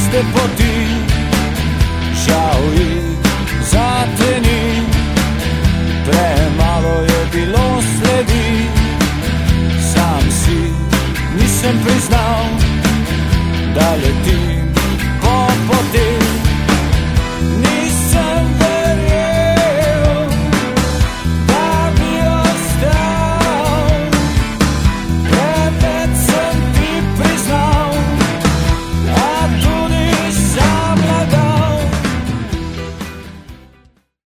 iste poti, žao i zatreni, premalo je bilo sledi, sam si nisam priznao, dalje